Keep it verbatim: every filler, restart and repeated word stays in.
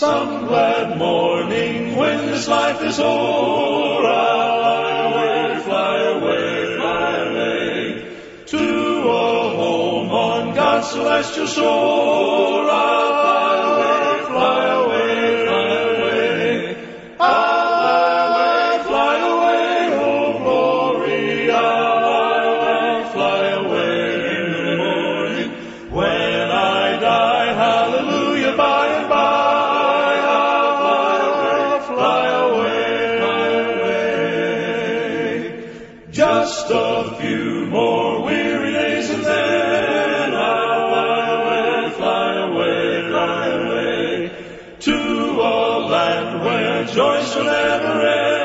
Some glad morning when this life is o'er, I'll fly away, fly away, fly away, to a home on God's celestial shore. I'll fly away, fly away, fly away, I'll fly away, oh glory, I'll fly away in the morning when I die, hallelujah, by and by. Just a few more weary days and then I'll fly away, fly away, fly away, to a land where joy shall never end.